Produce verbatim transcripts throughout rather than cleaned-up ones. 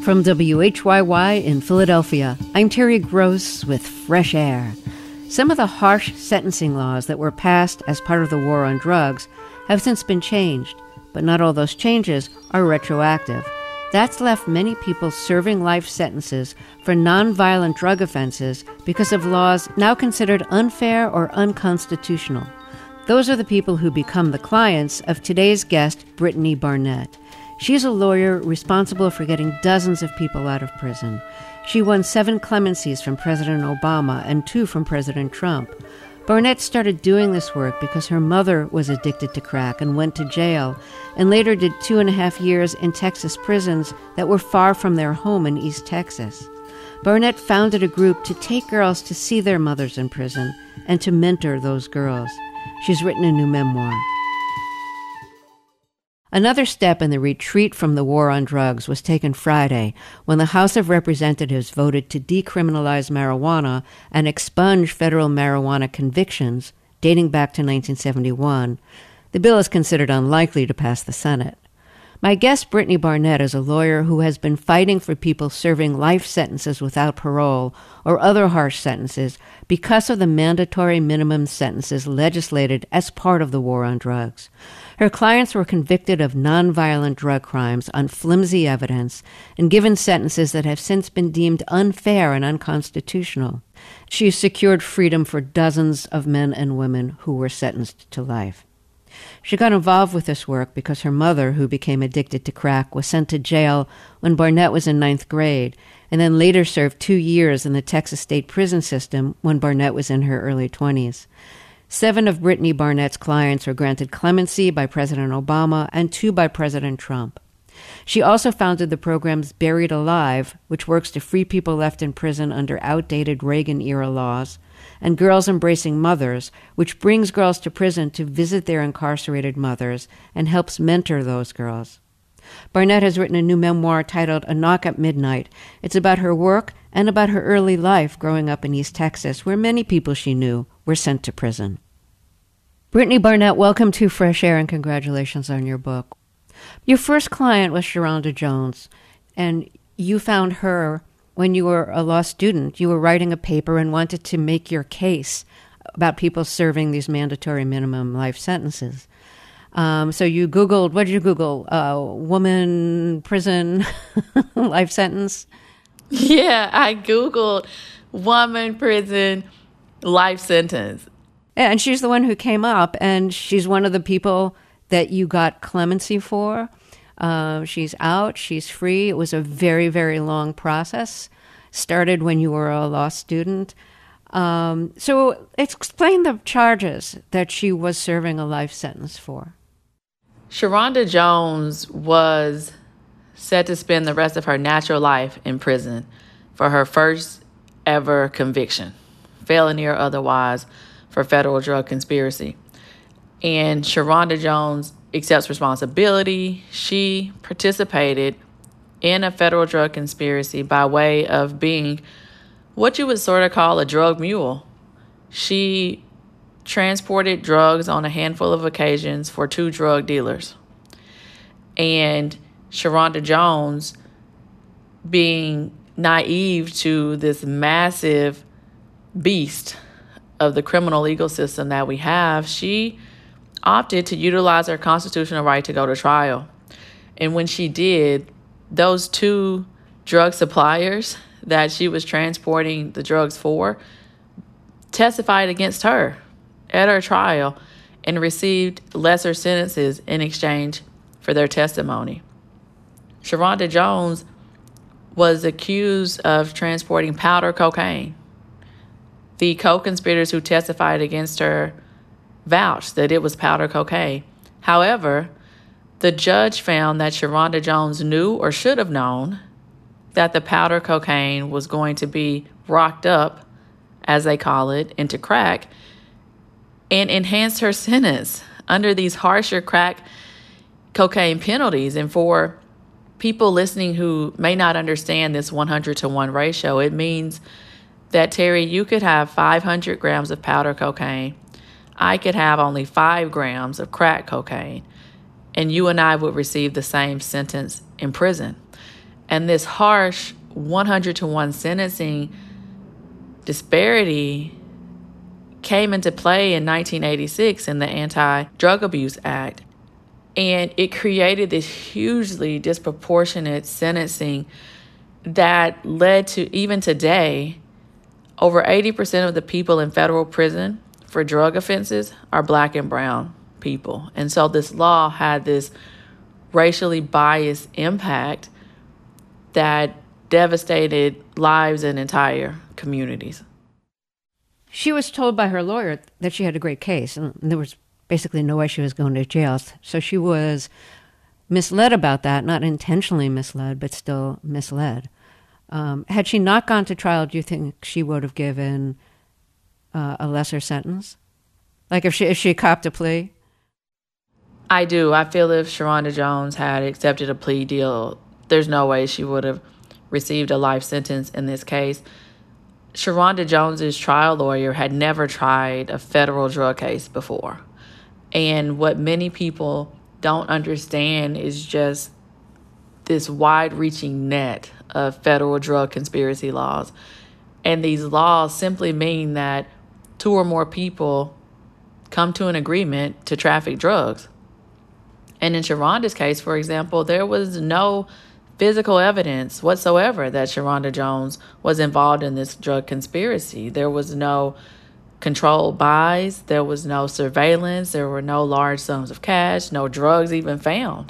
From W H Y Y in Philadelphia, I'm Terry Gross with Fresh Air. Some of the harsh sentencing laws that were passed as part of the war on drugs have since been changed, but not all those changes are retroactive. That's left many people serving life sentences for nonviolent drug offenses because of laws now considered unfair or unconstitutional. Those are the people who become the clients of today's guest, Brittany Barnett. She's a lawyer responsible for getting dozens of people out of prison. She won seven clemencies from President Obama and two from President Trump. Barnett started doing this work because her mother was addicted to crack and went to jail, and later did two and a half years in Texas prisons that were far from their home in East Texas. Barnett founded a group to take girls to see their mothers in prison and to mentor those girls. She's written a new memoir. Another step in the retreat from the war on drugs was taken Friday when the House of Representatives voted to decriminalize marijuana and expunge federal marijuana convictions dating back to nineteen seventy-one. The bill is considered unlikely to pass the Senate. My guest, Brittany Barnett, is a lawyer who has been fighting for people serving life sentences without parole or other harsh sentences because of the mandatory minimum sentences legislated as part of the war on drugs. Her clients were convicted of nonviolent drug crimes on flimsy evidence and given sentences that have since been deemed unfair and unconstitutional. She secured freedom for dozens of men and women who were sentenced to life. She got involved with this work because her mother, who became addicted to crack, was sent to jail when Barnett was in ninth grade, and then later served two years in the Texas state prison system when Barnett was in her early twenties. Seven of Brittany Barnett's clients were granted clemency by President Obama and two by President Trump. She also founded the programs Buried Alive, which works to free people left in prison under outdated Reagan-era laws, and Girls Embracing Mothers, which brings girls to prison to visit their incarcerated mothers and helps mentor those girls. Barnett has written a new memoir titled A Knock at Midnight. It's about her work and about her early life growing up in East Texas, where many people she knew were sent to prison. Brittany Barnett, welcome to Fresh Air and congratulations on your book. Your first client was Sharonda Jones, and you found her when you were a law student. You were writing a paper and wanted to make your case about people serving these mandatory minimum life sentences. Um, so you Googled, what did you Google? Uh, woman, prison, life sentence? Yeah, I Googled woman, prison, life sentence. And she's the one who came up, and she's one of the people that you got clemency for. Uh, she's out, she's free. It was a very, very long process. Started when you were a law student. Um, so explain the charges that she was serving a life sentence for. Sharonda Jones was set to spend the rest of her natural life in prison for her first ever conviction, felony or otherwise, for federal drug conspiracy. And Sharonda Jones accepts responsibility. She participated in a federal drug conspiracy by way of being what you would sort of call a drug mule. She transported drugs on a handful of occasions for two drug dealers. And Sharonda Jones, being naive to this massive beast of the criminal legal system that we have, she opted to utilize her constitutional right to go to trial. And when she did, those two drug suppliers that she was transporting the drugs for testified against her at her trial and received lesser sentences in exchange for their testimony. Sharonda Jones was accused of transporting powder cocaine. The co-conspirators who testified against her vouched that it was powder cocaine. However, the judge found that Sharonda Jones knew or should have known that the powder cocaine was going to be rocked up, as they call it, into crack, and enhanced her sentence under these harsher crack cocaine penalties. And for people listening who may not understand this one hundred to one ratio, it means that, Terry, you could have five hundred grams of powder cocaine. I could have only five grams of crack cocaine, and you and I would receive the same sentence in prison. And this harsh one hundred to one sentencing disparity came into play in nineteen eighty-six in the Anti-Drug Abuse Act. And it created this hugely disproportionate sentencing that led to, even today, over eighty percent of the people in federal prison for drug offenses are Black and brown people. And so this law had this racially biased impact that devastated lives and entire communities. She was told by her lawyer that she had a great case, and there was basically no way she was going to jail. So she was misled about that, not intentionally misled, but still misled. Um, had she not gone to trial, do you think she would have given uh, a lesser sentence? Like if she if she copped a plea? I do. I feel if Sharonda Jones had accepted a plea deal, there's no way she would have received a life sentence in this case. Sharonda Jones's trial lawyer had never tried a federal drug case before. And what many people don't understand is just this wide-reaching net of federal drug conspiracy laws. And these laws simply mean that two or more people come to an agreement to traffic drugs. And in Sharonda's case, for example, there was no physical evidence whatsoever that Sharonda Jones was involved in this drug conspiracy. There was no controlled buys, there was no surveillance, there were no large sums of cash, no drugs even found.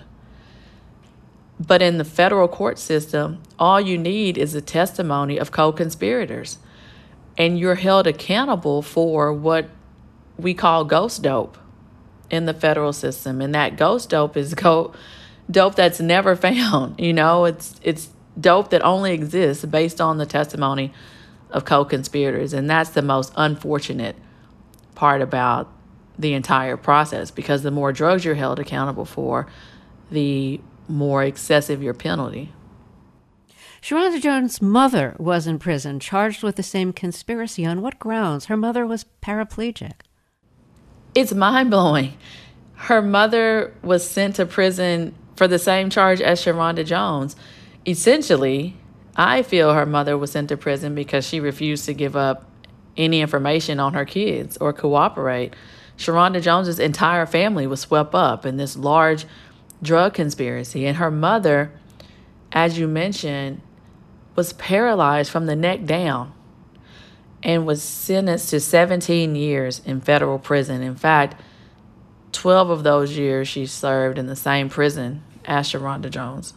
But in the federal court system, all you need is the testimony of co-conspirators. And you're held accountable for what we call ghost dope in the federal system. And that ghost dope is go- dope that's never found. You know, it's it's dope that only exists based on the testimony of co-conspirators. And that's the most unfortunate part about the entire process, because the more drugs you're held accountable for, the more excessive your penalty. Sharonda Jones' mother was in prison, charged with the same conspiracy. On what grounds? Her mother was paraplegic. It's mind-blowing. Her mother was sent to prison for the same charge as Sharonda Jones. Essentially, I feel her mother was sent to prison because she refused to give up any information on her kids or cooperate. Sharonda Jones's entire family was swept up in this large drug conspiracy, and her mother, as you mentioned, was paralyzed from the neck down and was sentenced to seventeen years in federal prison. In fact, twelve of those years she served in the same prison as Sharonda Jones.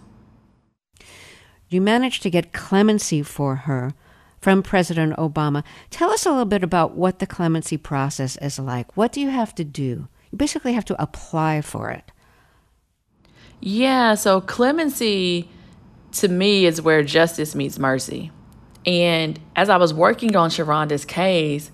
You managed to get clemency for her from President Obama. Tell us a little bit about what the clemency process is like. What do you have to do? You basically have to apply for it. Yeah, so clemency to me is where justice meets mercy. And as I was working on Sharonda's case,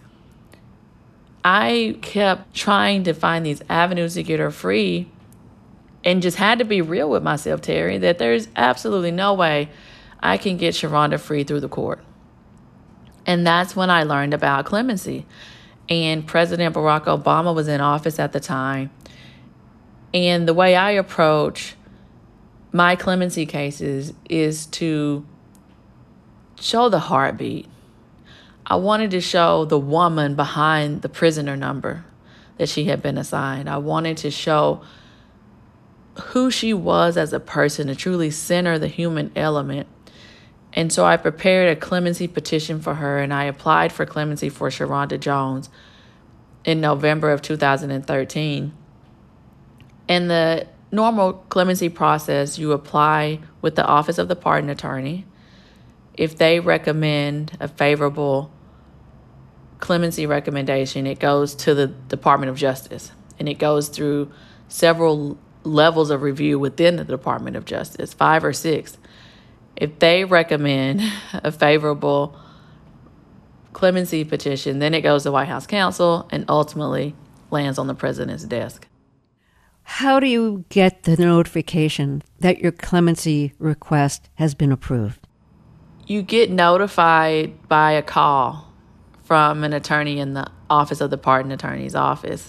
I kept trying to find these avenues to get her free, and just had to be real with myself, Terry, that there's absolutely no way I can get Sharonda free through the court. And that's when I learned about clemency. And President Barack Obama was in office at the time. And the way I approach my clemency cases is to show the heartbeat. I wanted to show the woman behind the prisoner number that she had been assigned. I wanted to show who she was as a person, to truly center the human element. And so I prepared a clemency petition for her, and I applied for clemency for Sharonda Jones in November of two thousand thirteen. In the normal clemency process, you apply with the Office of the Pardon Attorney. If they recommend a favorable clemency recommendation, it goes to the Department of Justice, and it goes through several levels of review within the Department of Justice, five or six. If they recommend a favorable clemency petition, then it goes to White House counsel and ultimately lands on the president's desk. How do you get the notification that your clemency request has been approved? You get notified by a call from an attorney in the Office of the Pardon Attorney's office.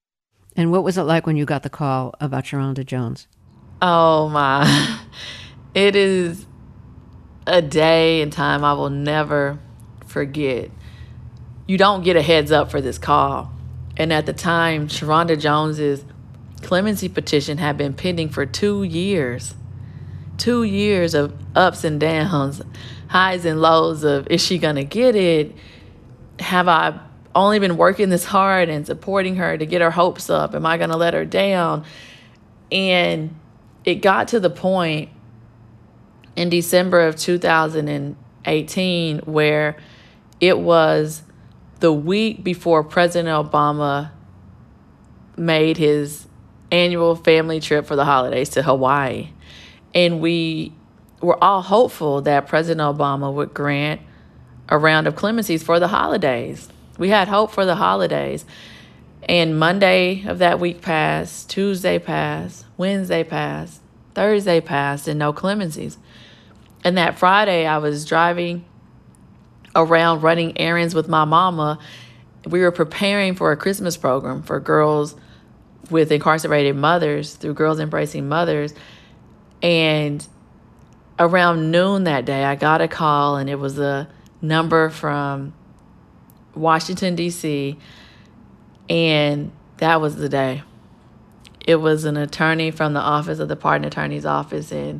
And what was it like when you got the call about Sharonda Jones? Oh, my. It is a day and time I will never forget. You don't get a heads up for this call. And at the time, Sharonda Jones's clemency petition had been pending for two years. Two years of ups and downs, highs and lows of, is she going to get it? Have I only been working this hard and supporting her to get her hopes up? Am I going to let her down? And it got to the point in December of two thousand eighteen where it was the week before President Obama made his annual family trip for the holidays to Hawaii. And we were all hopeful that President Obama would grant a round of clemencies for the holidays. We had hope for the holidays. And Monday of that week passed, Tuesday passed, Wednesday passed, Thursday passed, and no clemencies. And that Friday, I was driving around running errands with my mama. We were preparing for a Christmas program for girls with incarcerated mothers through Girls Embracing Mothers. And around noon that day, I got a call, and it was a number from Washington, D C, and that was the day. It was an attorney from the office of the pardon attorney's office, and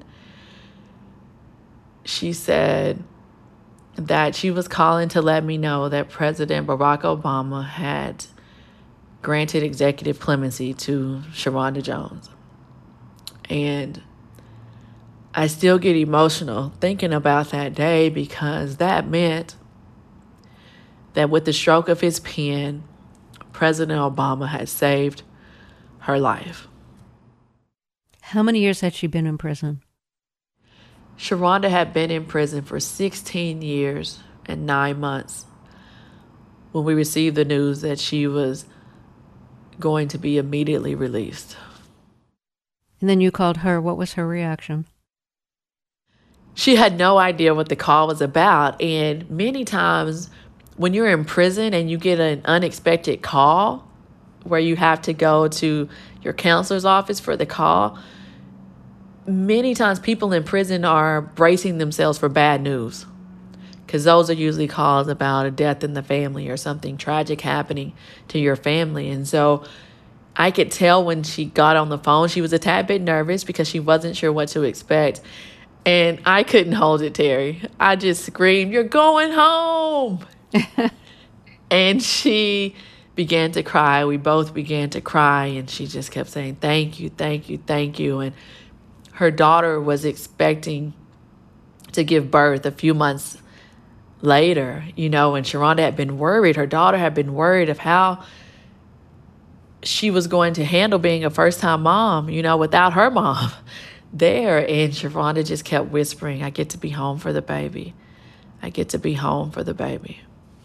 she said that she was calling to let me know that President Barack Obama had granted executive clemency to Sharonda Jones. And I still get emotional thinking about that day, because that meant that with the stroke of his pen, President Obama had saved her life. How many years had she been in prison? Sharonda had been in prison for sixteen years and nine months when we received the news that she was going to be immediately released. And then you called her. What was her reaction? She had no idea what the call was about. And many times when you're in prison and you get an unexpected call where you have to go to your counselor's office for the call, many times people in prison are bracing themselves for bad news, because those are usually calls about a death in the family or something tragic happening to your family. And so I could tell when she got on the phone, she was a tad bit nervous because she wasn't sure what to expect. And I couldn't hold it, Terry. I just screamed, "You're going home." And she began to cry. We both began to cry. And she just kept saying, "Thank you, thank you, thank you." And her daughter was expecting to give birth a few months later, you know, and Sharonda had been worried. Her daughter had been worried of how she was going to handle being a first-time mom, you know, without her mom there. And Sharonda just kept whispering, "I get to be home for the baby. I get to be home for the baby."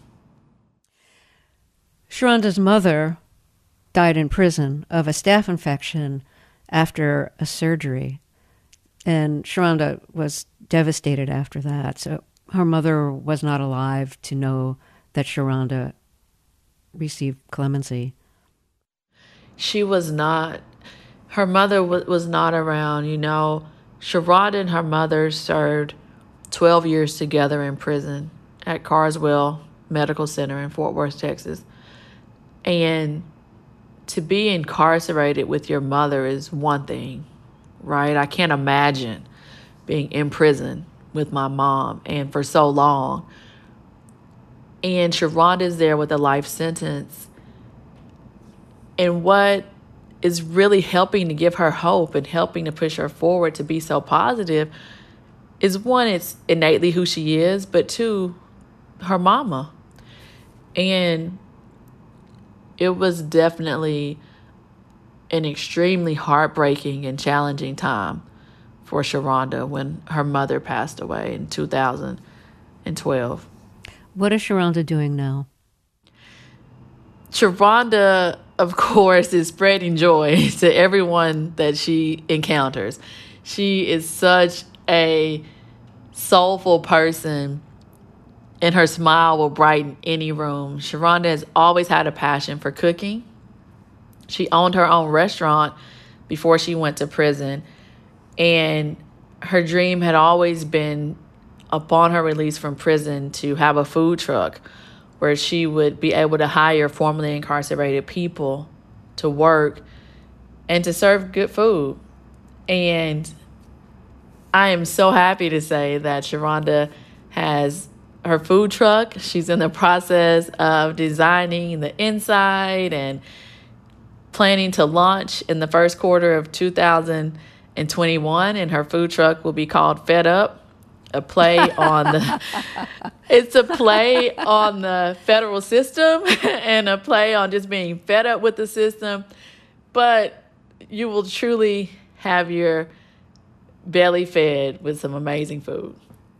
Sharonda's mother died in prison of a staph infection after a surgery. And Sharonda was devastated after that. So her mother was not alive to know that Sharonda received clemency. She was not. Her mother w- was not around. You know, Sharonda and her mother served twelve years together in prison at Carswell Medical Center in Fort Worth, Texas. And to be incarcerated with your mother is one thing, right? I can't imagine being in prison with my mom and for so long. And Sharonda's there with a life sentence. And what is really helping to give her hope and helping to push her forward to be so positive is, one, it's innately who she is, but two, her mama. And it was definitely an extremely heartbreaking and challenging time for Sharonda when her mother passed away in two thousand twelve. What is Sharonda doing now? Sharonda, of course, is spreading joy to everyone that she encounters. She is such a soulful person, and her smile will brighten any room. Sharonda has always had a passion for cooking. She owned her own restaurant before she went to prison. And her dream had always been, upon her release from prison, to have a food truck where she would be able to hire formerly incarcerated people to work and to serve good food. And I am so happy to say that Sharonda has her food truck. She's in the process of designing the inside and planning to launch in the first quarter of two thousand twenty-one. And her food truck will be called Fed Up, a play on the, it's a play on the federal system and a play on just being fed up with the system. But you will truly have your belly fed with some amazing food.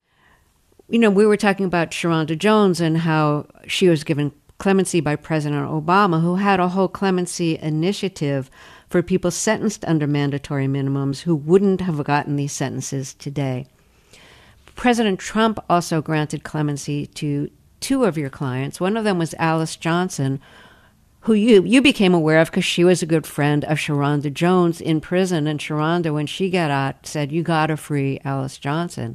You know, we were talking about Sharonda Jones and how she was given clemency by President Obama, who had a whole clemency initiative for people sentenced under mandatory minimums who wouldn't have gotten these sentences today. President Trump also granted clemency to two of your clients. One of them was Alice Johnson, who you, you became aware of because she was a good friend of Sharonda Jones in prison. And Sharonda, when she got out, said, you got to free Alice Johnson.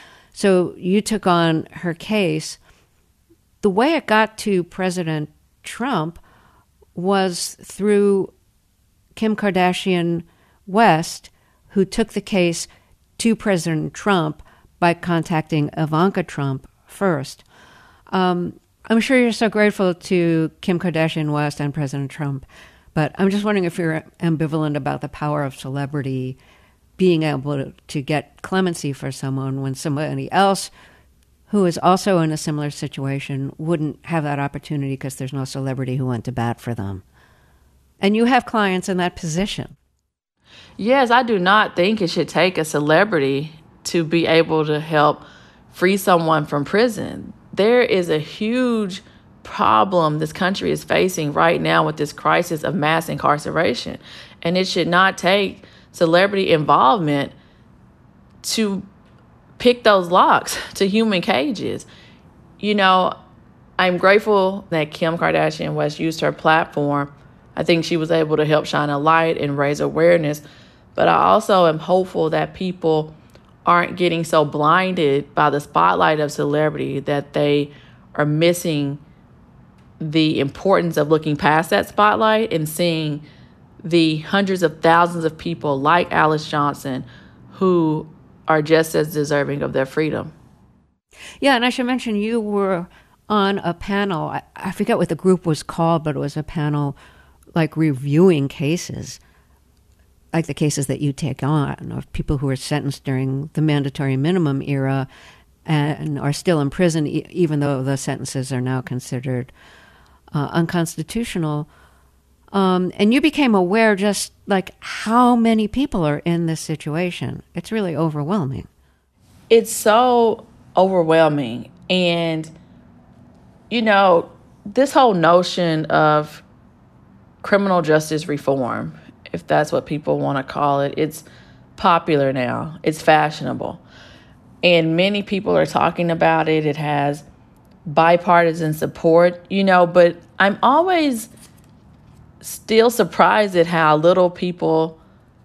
So you took on her case. The way it got to President Trump was through Kim Kardashian West, who took the case to President Trump by contacting Ivanka Trump first. Um, I'm sure you're so grateful to Kim Kardashian West and President Trump, but I'm just wondering if you're ambivalent about the power of celebrity being able to, to get clemency for someone when somebody else who is also in a similar situation wouldn't have that opportunity because there's no celebrity who went to bat for them. And you have clients in that position. Yes, I do not think it should take a celebrity to be able to help free someone from prison. There is a huge problem this country is facing right now with this crisis of mass incarceration. And it should not take celebrity involvement to pick those locks to human cages. You know, I'm grateful that Kim Kardashian West used her platform. I think she was able to help shine a light and raise awareness. But I also am hopeful that people aren't getting so blinded by the spotlight of celebrity that they are missing the importance of looking past that spotlight and seeing the hundreds of thousands of people like Alice Johnson who are just as deserving of their freedom. Yeah, and I should mention you were on a panel. I, I forget what the group was called, but it was a panel like reviewing cases, like the cases that you take on of people who were sentenced during the mandatory minimum era and are still in prison, e- even though the sentences are now considered uh, unconstitutional. Um, and you became aware just like how many people are in this situation. It's really overwhelming. It's so overwhelming. And, you know, this whole notion of criminal justice reform, if that's what people want to call it, it's popular now. It's fashionable. And many people are talking about it. It has bipartisan support, you know, but I'm always still surprised at how little people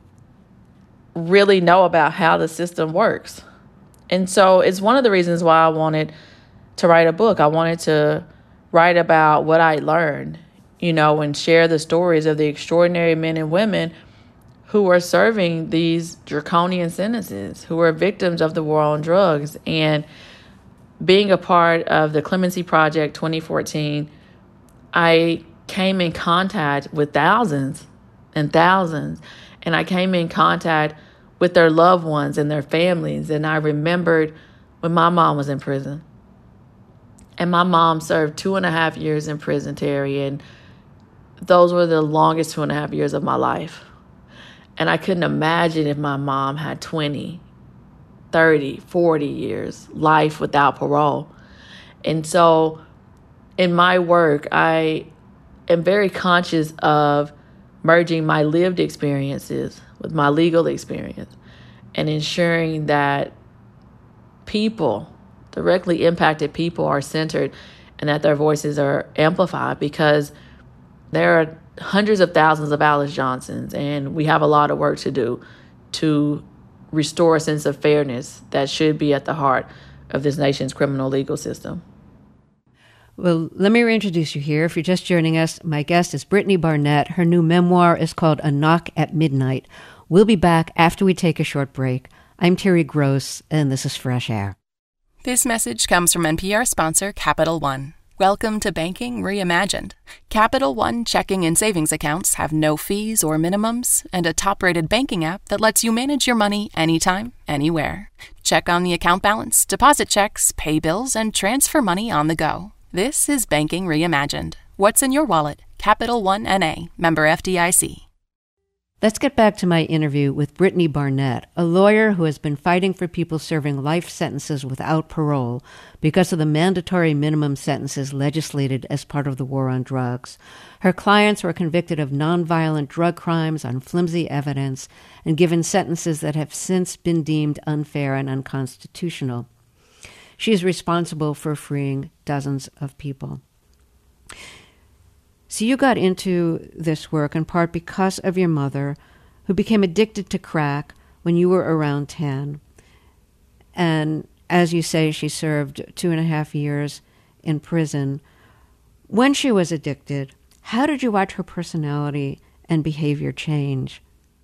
really know about how the system works. And so it's one of the reasons why I wanted to write a book. I wanted to write about what I learned, you know, and share the stories of the extraordinary men and women who are serving these draconian sentences, who are victims of the war on drugs. And being a part of the Clemency Project twenty fourteen, I came in contact with thousands and thousands, and I came in contact with their loved ones and their families. And I remembered when my mom was in prison. And my mom served two and a half years in prison, Terry, and those were the longest two and a half years of my life. And I couldn't imagine if my mom had twenty, thirty, forty years, life without parole. And so in my work, I am very conscious of merging my lived experiences with my legal experience and ensuring that people, directly impacted people, are centered and that their voices are amplified, because there are hundreds of thousands of Alice Johnsons, and we have a lot of work to do to restore a sense of fairness that should be at the heart of this nation's criminal legal system. Well, let me reintroduce you here. If you're just joining us, my guest is Brittany Barnett. Her new memoir is called A Knock at Midnight. We'll be back after we take a short break. I'm Terry Gross, and this is Fresh Air. This message comes from N P R sponsor Capital One. Welcome to Banking Reimagined. Capital One checking and savings accounts have no fees or minimums, and a top-rated banking app that lets you manage your money anytime, anywhere. Check on the account balance, deposit checks, pay bills, and transfer money on the go. This is Banking Reimagined. What's in your wallet? Capital One N A, member F D I C. Let's get back to my interview with Brittany Barnett, a lawyer who has been fighting for people serving life sentences without parole because of the mandatory minimum sentences legislated as part of the war on drugs. Her clients were convicted of nonviolent drug crimes on flimsy evidence and given sentences that have since been deemed unfair and unconstitutional. She is responsible for freeing dozens of people. So you got into this work in part because of your mother, who became addicted to crack when you were around ten. And as you say, she served two and a half years in prison. When she was addicted, how did you watch her personality and behavior change?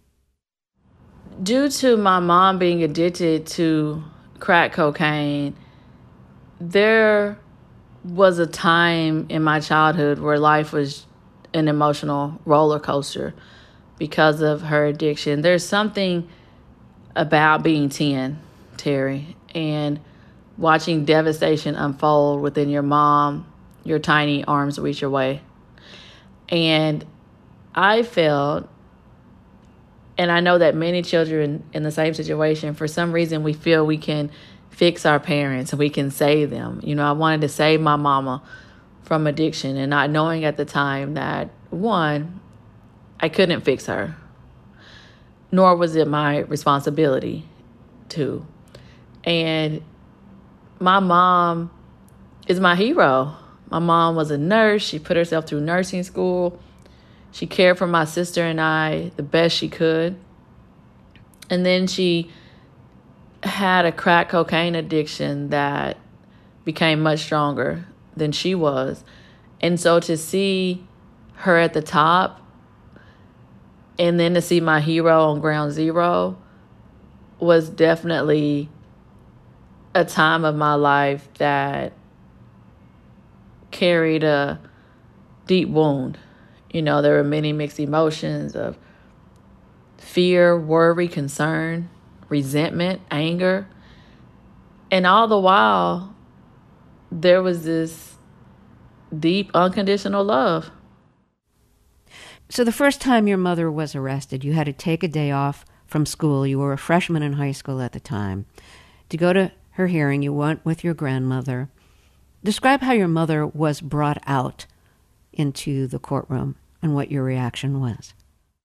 Due to my mom being addicted to crack cocaine, there was a time in my childhood where life was an emotional roller coaster because of her addiction. There's something about being ten, Terry, and watching devastation unfold within your mom, your tiny arms reach away. And I felt, and I know that many children in the same situation, for some reason we feel we can fix our parents and we can save them. You know, I wanted to save my mama from addiction, and not knowing at the time that, one, I couldn't fix her, nor was it my responsibility to. And my mom is my hero. My mom was a nurse. She put herself through nursing school. She cared for my sister and I the best she could. And then she had a crack cocaine addiction that became much stronger than she was. And so to see her at the top and then to see my hero on ground zero was definitely a time of my life that carried a deep wound. You know, there were many mixed emotions of fear, worry, concern, resentment, anger. And all the while, there was this deep, unconditional love. So the first time your mother was arrested, you had to take a day off from school. You were a freshman in high school at the time. To go to her hearing, you went with your grandmother. Describe how your mother was brought out into the courtroom and what your reaction was.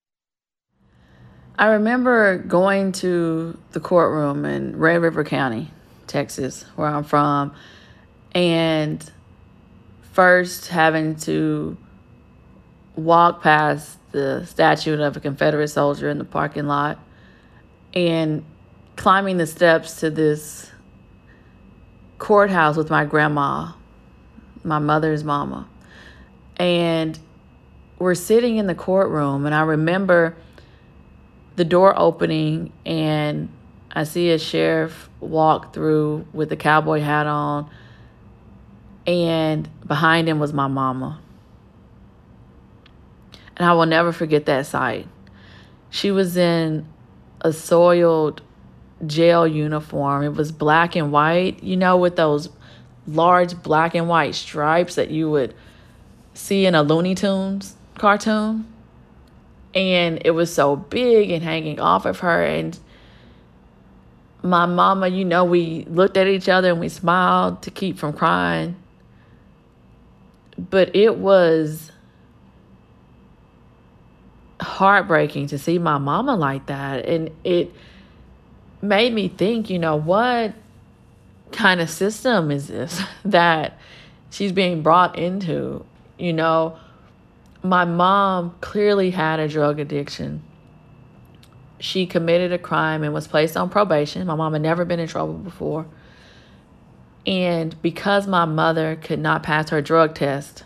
I remember going to the courtroom in Red River County, Texas, where I'm from, and first having to walk past the statue of a Confederate soldier in the parking lot and climbing the steps to this courthouse with my grandma, my mother's mama. And we're sitting in the courtroom, and I remember the door opening, and I see a sheriff walk through with a cowboy hat on, and behind him was my mama. And I will never forget that sight. She was in a soiled jail uniform. It was black and white, you know, with those large black and white stripes that you would see in a Looney Tunes cartoon. And it was so big and hanging off of her. And my mama, you know, we looked at each other and we smiled to keep from crying. But it was heartbreaking to see my mama like that. And it made me think, you know, what kind of system is this that she's being brought into? You know, my mom clearly had a drug addiction. she committed a crime and was placed on probation. My mom had never been in trouble before. And because my mother could not pass her drug test,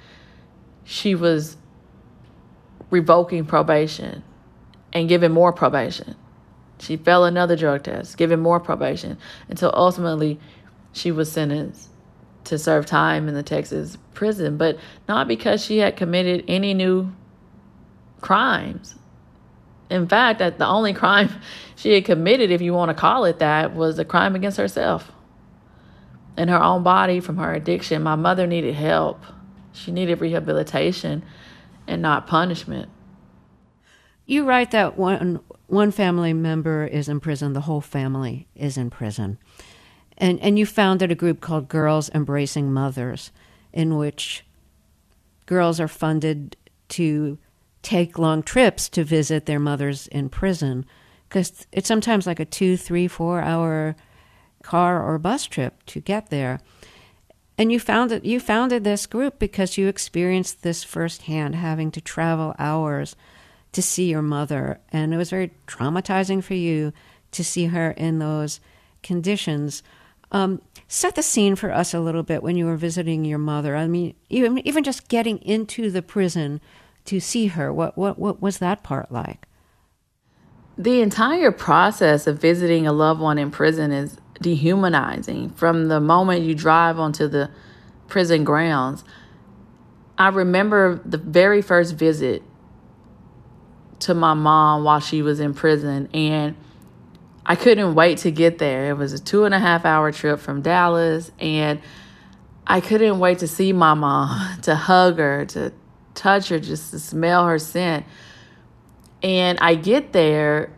she was revoking probation and giving more probation. She failed another drug test, giving more probation, until ultimately she was sentenced to serve time in the Texas prison, but not because she had committed any new crimes. In fact, that the only crime she had committed, if you want to call it that, was a crime against herself and her own body from her addiction. My mother needed help. She needed rehabilitation and not punishment. You write that one one family member is in prison, the whole family is in prison. And and you founded a group called Girls Embracing Mothers, in which girls are funded to take long trips to visit their mothers in prison, because it's sometimes like a two, three, four hour car or bus trip to get there. And you founded you founded this group because you experienced this firsthand, having to travel hours to see your mother, and it was very traumatizing for you to see her in those conditions. Um, set the scene for us a little bit when you were visiting your mother. I mean, even even just getting into the prison to see her. What what what was that part like? The entire process of visiting a loved one in prison is dehumanizing. From the moment you drive onto the prison grounds, I remember the very first visit to my mom while she was in prison, and I couldn't wait to get there. It was a two and a half hour trip from Dallas, and I couldn't wait to see my mom, to hug her, to touch her, just to smell her scent. And I get there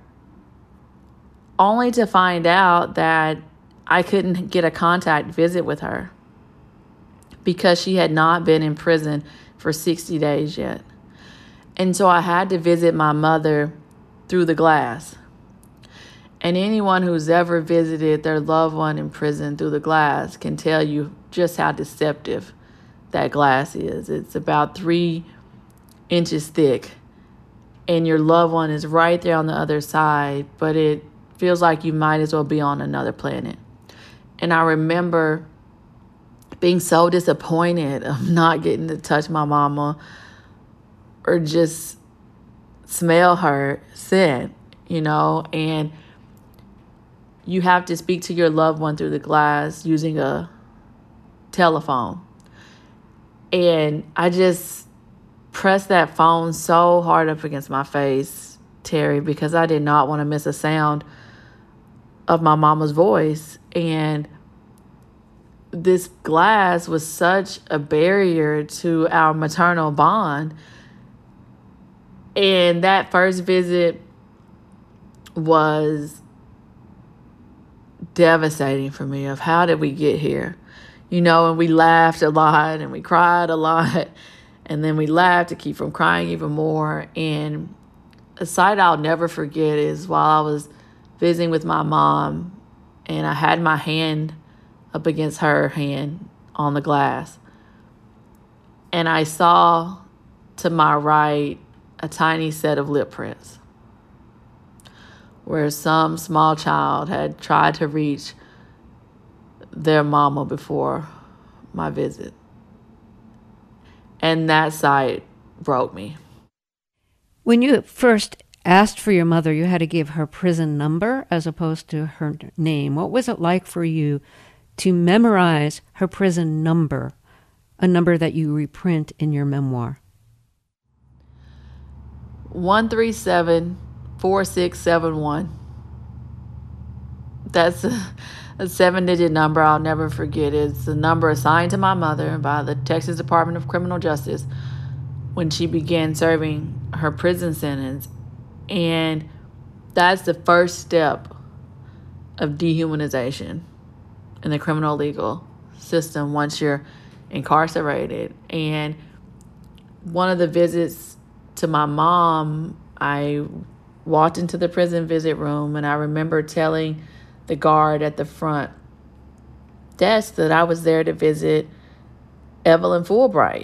only to find out that I couldn't get a contact visit with her because she had not been in prison for sixty days yet. And so I had to visit my mother through the glass. And anyone who's ever visited their loved one in prison through the glass can tell you just how deceptive that glass is. It's about three inches thick, and your loved one is right there on the other side, but it feels like you might as well be on another planet. And I remember being so disappointed of not getting to touch my mama or just smell her scent, you know, and you have to speak to your loved one through the glass using a telephone. And I just pressed that phone so hard up against my face, Terry, because I did not want to miss a sound of my mama's voice. And this glass was such a barrier to our maternal bond. And that first visit was devastating for me, of how did we get here? You know, and we laughed a lot and we cried a lot. And then we laughed to keep from crying even more. And a sight I'll never forget is while I was visiting with my mom and I had my hand up against her hand on the glass. And I saw to my right a tiny set of lip prints where some small child had tried to reach their mama before my visit. And that sight broke me. When you first asked for your mother, you had to give her prison number as opposed to her name. What was it like for you to memorize her prison number, a number that you reprint in your memoir? one three seven, four six seven one. That's a, a seven-digit number I'll never forget. It's a number assigned to my mother by the Texas Department of Criminal Justice when she began serving her prison sentence. And that's the first step of dehumanization in the criminal legal system once you're incarcerated. And one of the visits to my mom, I walked into the prison visit room, and I remember telling the guard at the front desk that I was there to visit Evelyn Fulbright.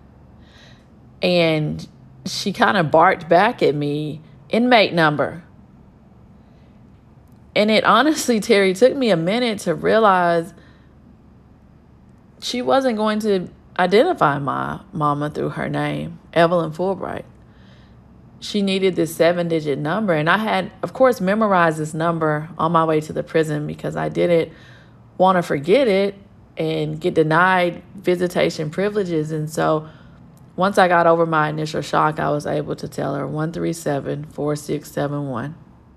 And she kind of barked back at me, inmate number. And it honestly, Terry, took me a minute to realize she wasn't going to identify my mama through her name, Evelyn Fulbright. She needed this seven-digit number. And I had, of course, memorized this number on my way to the prison because I didn't want to forget it and get denied visitation privileges. And so once I got over my initial shock, I was able to tell her one three seven, four six seven one.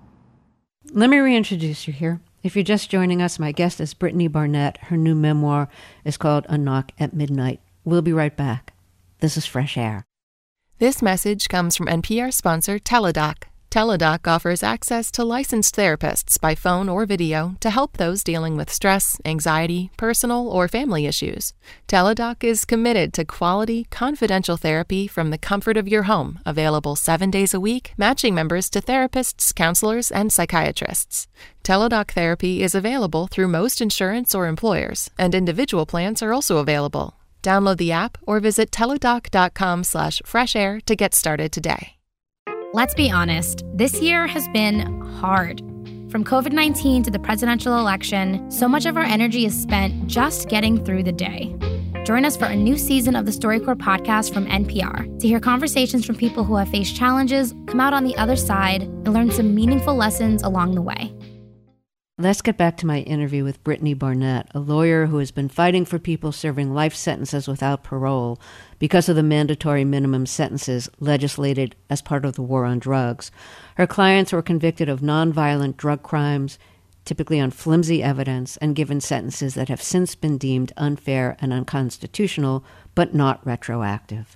Let me reintroduce you here. If you're just joining us, my guest is Brittany Barnett. Her new memoir is called A Knock at Midnight. We'll be right back. This is Fresh Air. This message comes from N P R sponsor Teladoc. Teladoc offers access to licensed therapists by phone or video to help those dealing with stress, anxiety, personal, or family issues. Teladoc is committed to quality, confidential therapy from the comfort of your home, available seven days a week, matching members to therapists, counselors, and psychiatrists. Teladoc therapy is available through most insurance or employers, and individual plans are also available. Download the app or visit teladoc.com slash fresh air to get started today. Let's be honest, this year has been hard. From covid nineteen to the presidential election, so much of our energy is spent just getting through the day. Join us for a new season of the StoryCorps podcast from N P R to hear conversations from people who have faced challenges, come out on the other side, and learn some meaningful lessons along the way. Let's get back to my interview with Brittany Barnett, a lawyer who has been fighting for people serving life sentences without parole because of the mandatory minimum sentences legislated as part of the war on drugs. Her clients were convicted of nonviolent drug crimes, typically on flimsy evidence, and given sentences that have since been deemed unfair and unconstitutional, but not retroactive.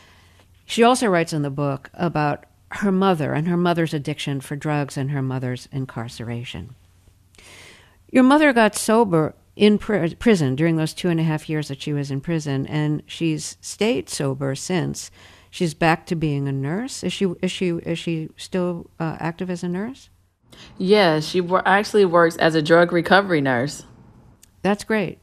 She also writes in the book about her mother and her mother's addiction for drugs and her mother's incarceration. Your mother got sober in pr- prison during those two and a half years that she was in prison, and she's stayed sober since. She's back to being a nurse. Is she is she is she still uh, active as a nurse? Yeah, she wor- actually works as a drug recovery nurse. That's great.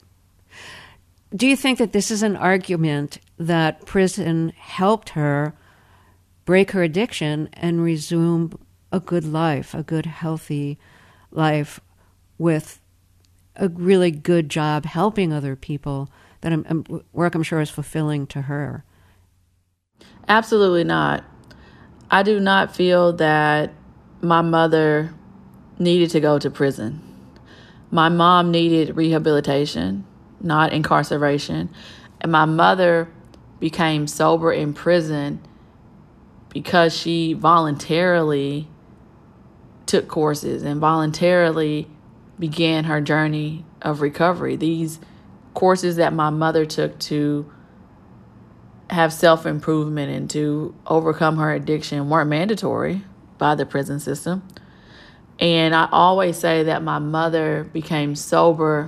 Do you think that this is an argument that prison helped her break her addiction and resume a good life, a good, healthy life with a really good job helping other people, that I'm, I'm, work I'm sure is fulfilling to her? Absolutely not. I do not feel that my mother needed to go to prison. My mom needed rehabilitation, not incarceration. And my mother became sober in prison because she voluntarily took courses and voluntarily began her journey of recovery. These courses that my mother took to have self-improvement and to overcome her addiction weren't mandatory by the prison system. And I always say that my mother became sober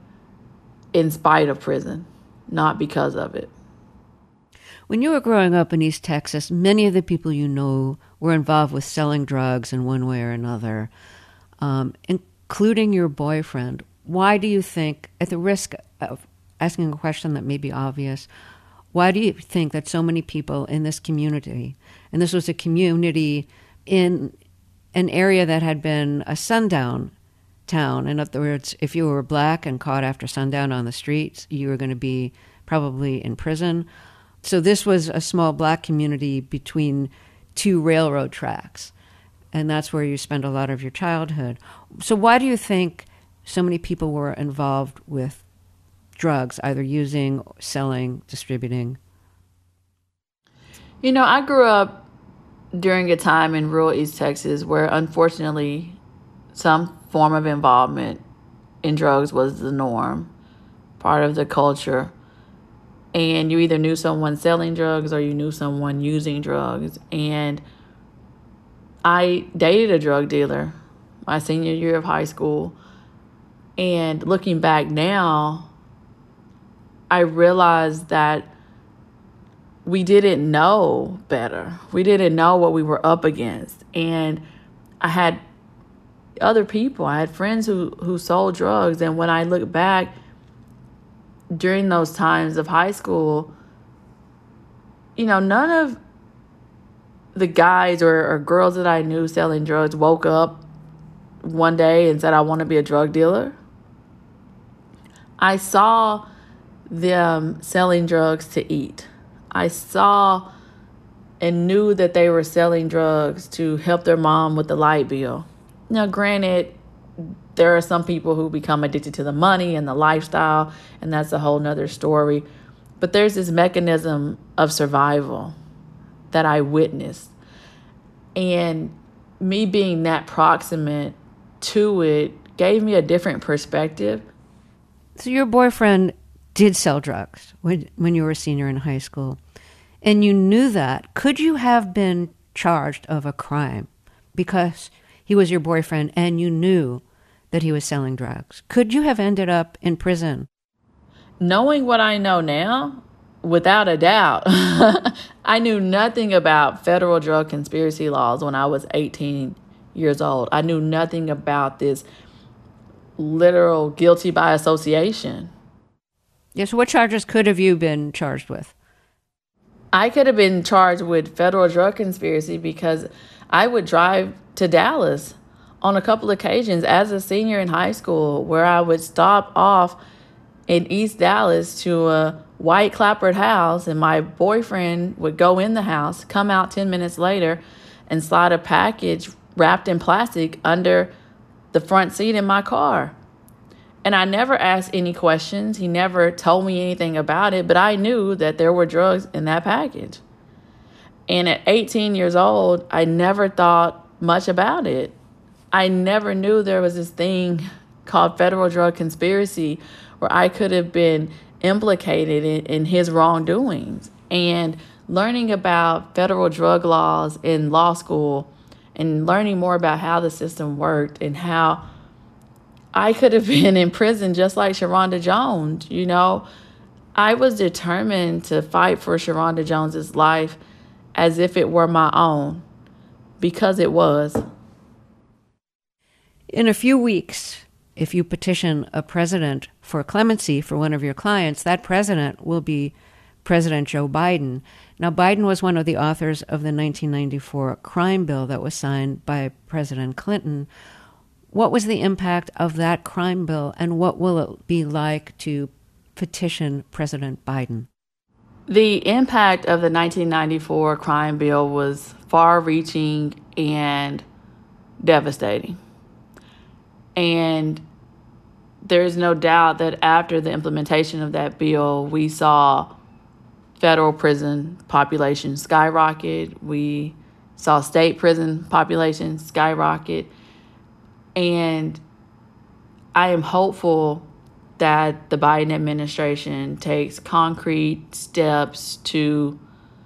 in spite of prison, not because of it. When you were growing up in East Texas, many of the people you know were involved with selling drugs in one way or another, um, including your boyfriend. Why do you think, at the risk of asking a question that may be obvious, why do you think that so many people in this community, and this was a community in an area that had been a sundown town, in other words, if you were black and caught after sundown on the streets, you were going to be probably in prison. So this was a small black community between two railroad tracks, and that's where you spend a lot of your childhood. So why do you think so many people were involved with drugs, either using, selling, distributing? You know, I grew up during a time in rural East Texas where, unfortunately, some form of involvement in drugs was the norm, part of the culture. And you either knew someone selling drugs or you knew someone using drugs. And I dated a drug dealer my senior year of high school. And looking back now, I realized that we didn't know better. We didn't know what we were up against. And I had other people, I had friends who, who sold drugs. And when I look back, during those times of high school, you know, none of the guys or, or girls that I knew selling drugs woke up one day and said, I want to be a drug dealer. I saw them selling drugs to eat. I saw and knew that they were selling drugs to help their mom with the light bill. Now, granted, there are some people who become addicted to the money and the lifestyle, and that's a whole nother story. But there's this mechanism of survival that I witnessed. And me being that proximate to it gave me a different perspective. So your boyfriend did sell drugs when, when you were a senior in high school, and you knew that. Could you have been charged of a crime because he was your boyfriend and you knew that he was selling drugs? Could you have ended up in prison? Knowing what I know now, without a doubt, I knew nothing about federal drug conspiracy laws when I was eighteen years old. I knew nothing about this literal guilty by association. Yes, what charges could have you been charged with? I could have been charged with federal drug conspiracy because I would drive to Dallas on a couple occasions as a senior in high school, where I would stop off in East Dallas to a white clapboard house, and my boyfriend would go in the house, come out ten minutes later, and slide a package wrapped in plastic under the front seat in my car. And I never asked any questions. He never told me anything about it, but I knew that there were drugs in that package. And at eighteen years old, I never thought much about it. I never knew there was this thing called federal drug conspiracy where I could have been implicated in, in his wrongdoings. And learning about federal drug laws in law school and learning more about how the system worked and how I could have been in prison just like Sharonda Jones. You know, I was determined to fight for Sharonda Jones's life as if it were my own, because it was. In a few weeks, if you petition a president for clemency for one of your clients, that president will be President Joe Biden. Now, Biden was one of the authors of the nineteen ninety-four crime bill that was signed by President Clinton. What was the impact of that crime bill, and what will it be like to petition President Biden? The impact of the nineteen ninety-four crime bill was far-reaching and devastating. And there's no doubt that after the implementation of that bill, we saw federal prison population skyrocket. We saw state prison population skyrocket. And I am hopeful that the Biden administration takes concrete steps to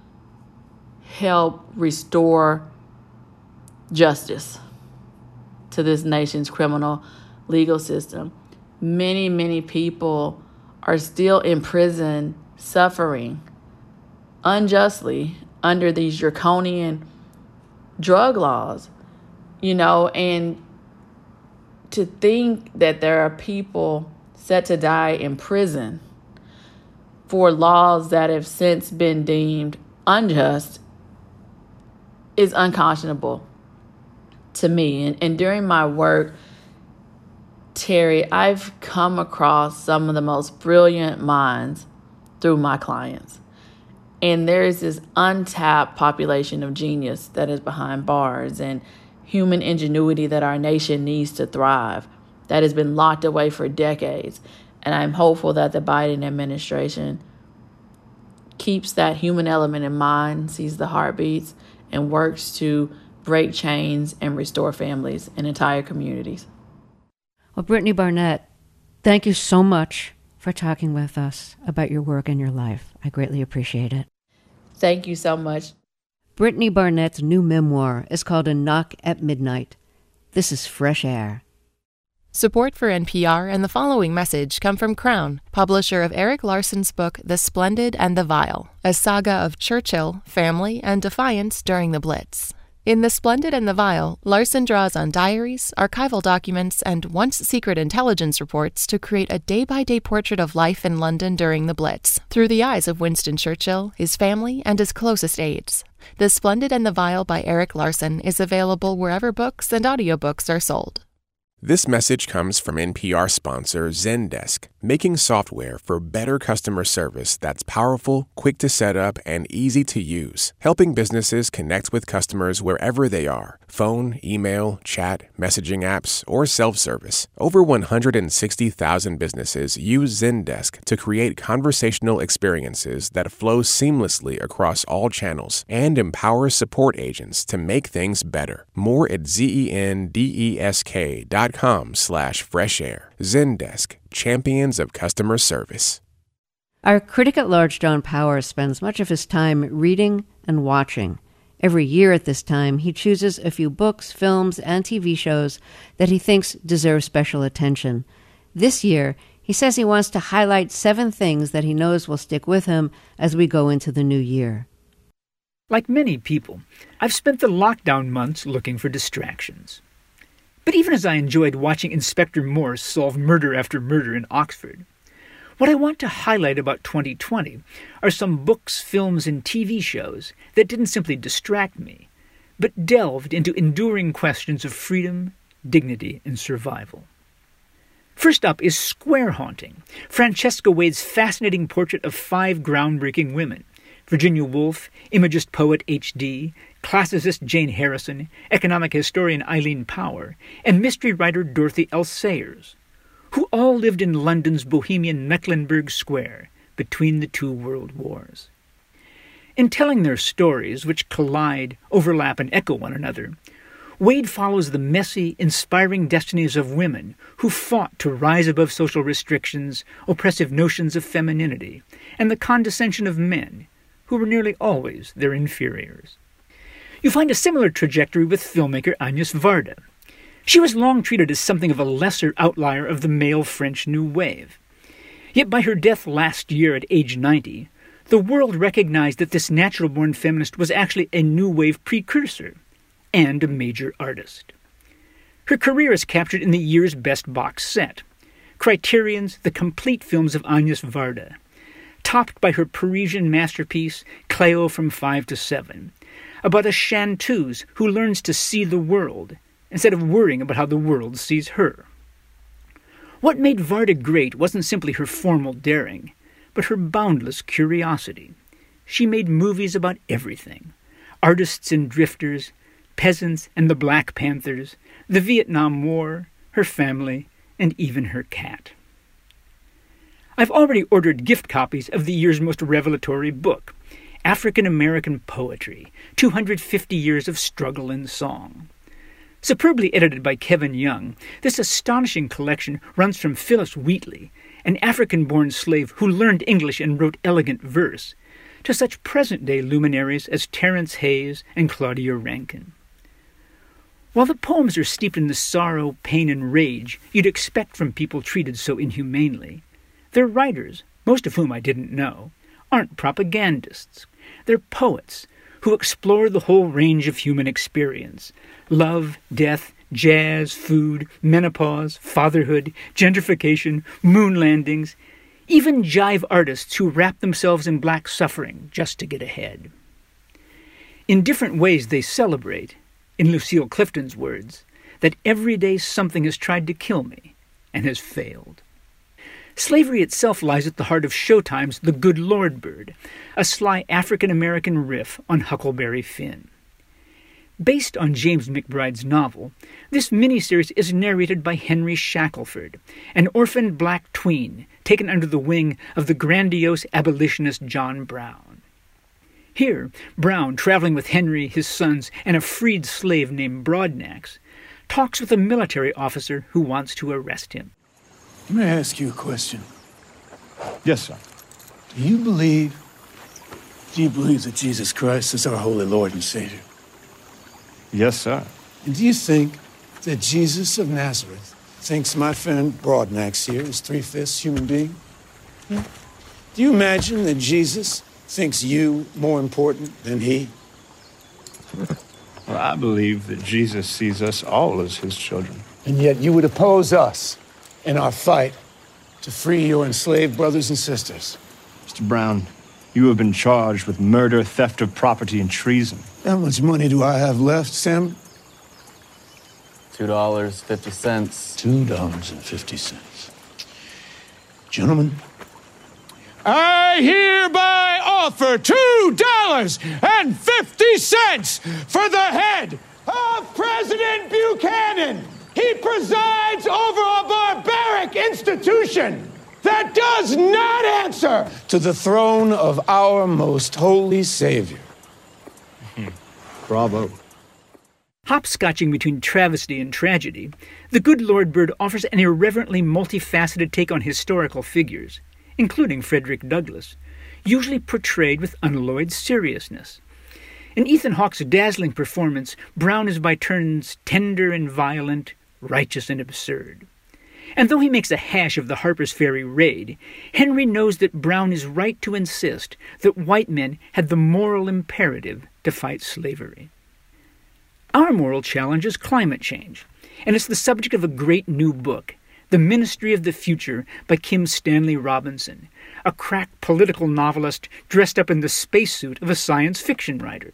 help restore justice to this nation's criminal legal system. Many, many people are still in prison suffering unjustly under these draconian drug laws, you know, and to think that there are people set to die in prison for laws that have since been deemed unjust is unconscionable to me. And, and during my work, Terry, I've come across some of the most brilliant minds through my clients. And there is this untapped population of genius that is behind bars and human ingenuity that our nation needs to thrive, that has been locked away for decades. And I'm hopeful that the Biden administration keeps that human element in mind, sees the heartbeats, and works to break chains and restore families and entire communities. Well, Brittany Barnett, thank you so much for talking with us about your work and your life. I greatly appreciate it. Thank you so much. Brittany Barnett's new memoir is called A Knock at Midnight. This is Fresh Air. Support for N P R and the following message come from Crown, publisher of Erik Larson's book The Splendid and the Vile, a saga of Churchill, family, and defiance during the Blitz. In The Splendid and the Vile, Larson draws on diaries, archival documents, and once-secret intelligence reports to create a day-by-day portrait of life in London during the Blitz, through the eyes of Winston Churchill, his family, and his closest aides. The Splendid and the Vile by Erik Larson is available wherever books and audiobooks are sold. This message comes from N P R sponsor Zendesk, making software for better customer service that's powerful, quick to set up, and easy to use, helping businesses connect with customers wherever they are. Phone, email, chat, messaging apps, or self-service. Over one hundred sixty thousand businesses use Zendesk to create conversational experiences that flow seamlessly across all channels and empower support agents to make things better. More at zendesk dot com slash fresh air. Zendesk, champions of customer service. Our critic at large, John Powers, spends much of his time reading and watching. Every year at this time, he chooses a few books, films, and T V shows that he thinks deserve special attention. This year, he says he wants to highlight seven things that he knows will stick with him as we go into the new year. Like many people, I've spent the lockdown months looking for distractions. But even as I enjoyed watching Inspector Morse solve murder after murder in Oxford, what I want to highlight about twenty twenty are some books, films, and T V shows that didn't simply distract me, but delved into enduring questions of freedom, dignity, and survival. First up is Square Haunting, Francesca Wade's fascinating portrait of five groundbreaking women: Virginia Woolf, imagist poet H D, classicist Jane Harrison, economic historian Eileen Power, and mystery writer Dorothy L. Sayers, who all lived in London's bohemian Mecklenburg Square between the two world wars. In telling their stories, which collide, overlap, and echo one another, Wade follows the messy, inspiring destinies of women who fought to rise above social restrictions, oppressive notions of femininity, and the condescension of men, who were nearly always their inferiors. You find a similar trajectory with filmmaker Agnès Varda. She was long treated as something of a lesser outlier of the male French New Wave. Yet by her death last year at age ninety, the world recognized that this natural-born feminist was actually a New Wave precursor and a major artist. Her career is captured in the year's best box set, Criterion's The Complete Films of Agnès Varda, topped by her Parisian masterpiece Cléo from five to seven, about a chanteuse who learns to see the world instead of worrying about how the world sees her. What made Varda great wasn't simply her formal daring, but her boundless curiosity. She made movies about everything: artists and drifters, peasants and the Black Panthers, the Vietnam War, her family, and even her cat. I've already ordered gift copies of the year's most revelatory book, African American Poetry, two hundred fifty Years of Struggle and Song. Superbly edited by Kevin Young, this astonishing collection runs from Phyllis Wheatley, an African-born slave who learned English and wrote elegant verse, to such present-day luminaries as Terence Hayes and Claudia Rankine. While the poems are steeped in the sorrow, pain, and rage you'd expect from people treated so inhumanely, their writers, most of whom I didn't know, aren't propagandists. They're poets who explore the whole range of human experience: love, death, jazz, food, menopause, fatherhood, gentrification, moon landings, even jive artists who wrap themselves in black suffering just to get ahead. In different ways they celebrate, in Lucille Clifton's words, that every day something has tried to kill me and has failed. Slavery itself lies at the heart of Showtime's The Good Lord Bird, a sly African-American riff on Huckleberry Finn. Based on James McBride's novel, this miniseries is narrated by Henry Shackelford, an orphaned black tween taken under the wing of the grandiose abolitionist John Brown. Here, Brown, traveling with Henry, his sons, and a freed slave named Broadnax, talks with a military officer who wants to arrest him. May I ask you a question? Yes, sir. Do you believe, do you believe that Jesus Christ is our holy Lord and Savior? Yes, sir. And do you think that Jesus of Nazareth thinks my friend Broadnax here is three-fifths human being? Hmm? Do you imagine that Jesus thinks you more important than he? Well, I believe that Jesus sees us all as his children. And yet you would oppose us in our fight to free your enslaved brothers and sisters. Mister Brown, you have been charged with murder, theft of property, and treason. How much money do I have left, Sam? two dollars and fifty cents. two dollars and fifty cents. Gentlemen, I hereby offer two dollars and fifty cents for the head of President Buchanan. He presides over a barbaric institution that does not answer to the throne of our most holy Savior. Bravo. Hopscotching between travesty and tragedy, the good Lord Bird offers an irreverently multifaceted take on historical figures, including Frederick Douglass, usually portrayed with unalloyed seriousness. In Ethan Hawke's dazzling performance, Brown is by turns tender and violent, righteous and absurd. And though he makes a hash of the Harper's Ferry raid, Henry knows that Brown is right to insist that white men had the moral imperative to fight slavery. Our moral challenge is climate change, and it's the subject of a great new book, The Ministry of the Future by Kim Stanley Robinson, a crack political novelist dressed up in the spacesuit of a science fiction writer.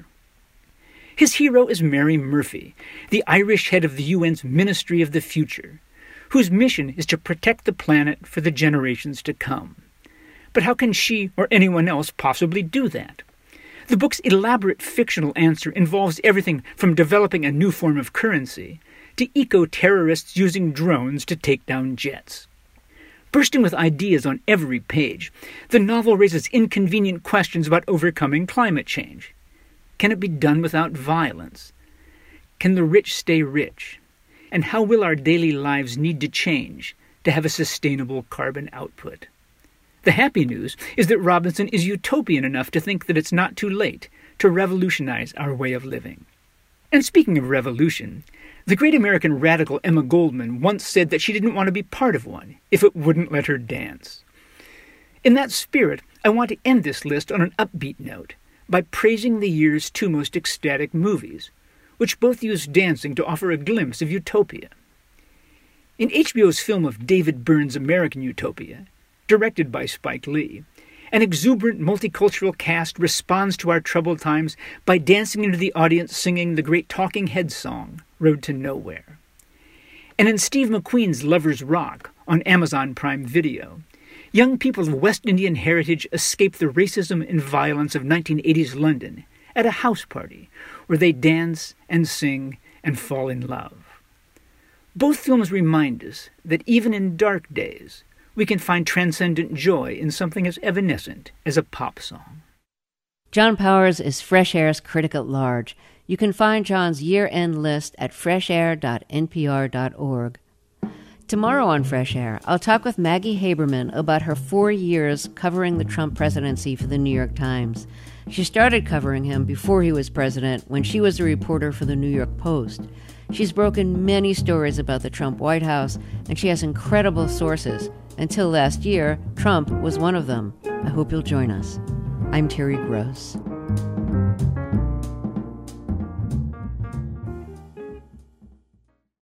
His hero is Mary Murphy, the Irish head of the U N's Ministry of the Future, whose mission is to protect the planet for the generations to come. But how can she or anyone else possibly do that? The book's elaborate fictional answer involves everything from developing a new form of currency to eco-terrorists using drones to take down jets. Bursting with ideas on every page, the novel raises inconvenient questions about overcoming climate change. Can it be done without violence? Can the rich stay rich? And how will our daily lives need to change to have a sustainable carbon output? The happy news is that Robinson is utopian enough to think that it's not too late to revolutionize our way of living. And speaking of revolution, the great American radical Emma Goldman once said that she didn't want to be part of one if it wouldn't let her dance. In that spirit, I want to end this list on an upbeat note by praising the year's two most ecstatic movies, which both use dancing to offer a glimpse of utopia. In H B O's film of David Byrne's American Utopia, directed by Spike Lee, an exuberant multicultural cast responds to our troubled times by dancing into the audience singing the great Talking Heads song, Road to Nowhere. And in Steve McQueen's Lovers Rock on Amazon Prime Video, young people of West Indian heritage escape the racism and violence of nineteen eighties London at a house party where they dance and sing and fall in love. Both films remind us that even in dark days, we can find transcendent joy in something as evanescent as a pop song. John Powers is Fresh Air's critic at large. You can find John's year-end list at fresh air dot n p r dot org. Tomorrow on Fresh Air, I'll talk with Maggie Haberman about her four years covering the Trump presidency for the New York Times. She started covering him before he was president, when she was a reporter for the New York Post. She's broken many stories about the Trump White House, and she has incredible sources. Until last year, Trump was one of them. I hope you'll join us. I'm Terry Gross.